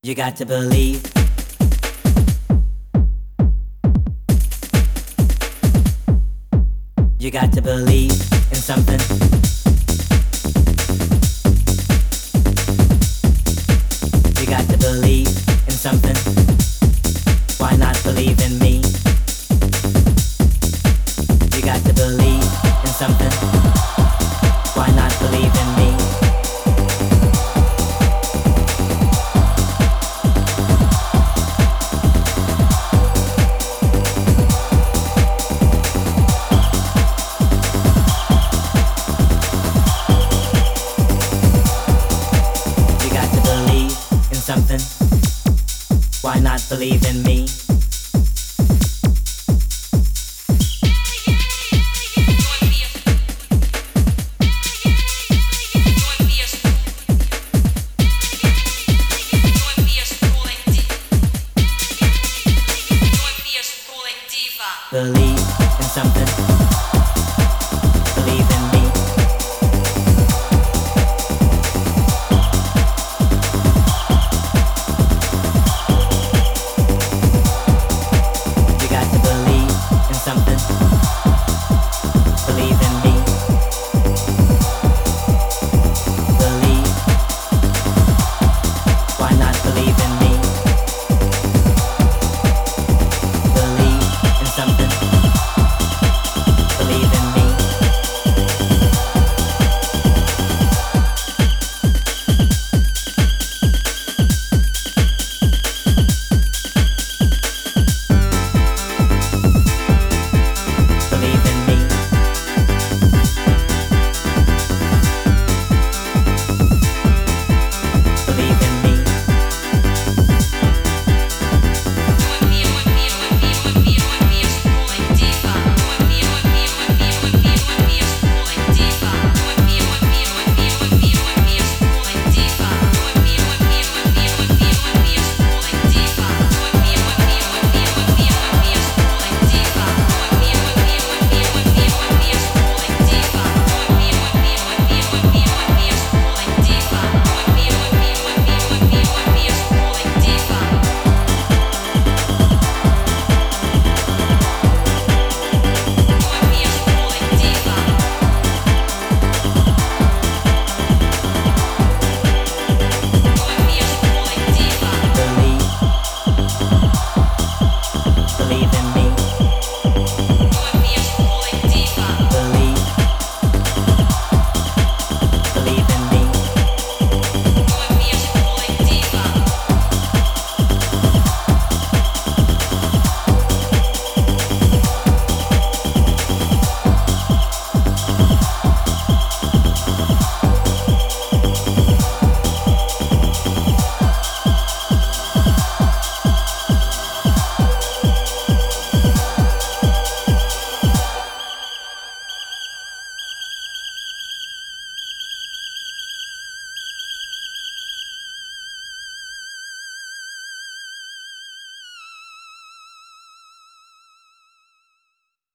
You got to believe. You got to believe in something. You got to believe in something. Why not believe in me? You got to believe in something. Why not believe in me? Something. Why not believe in me? Believe in something. Believe in me. Something. Believe in me. Believe. Why not believe in me?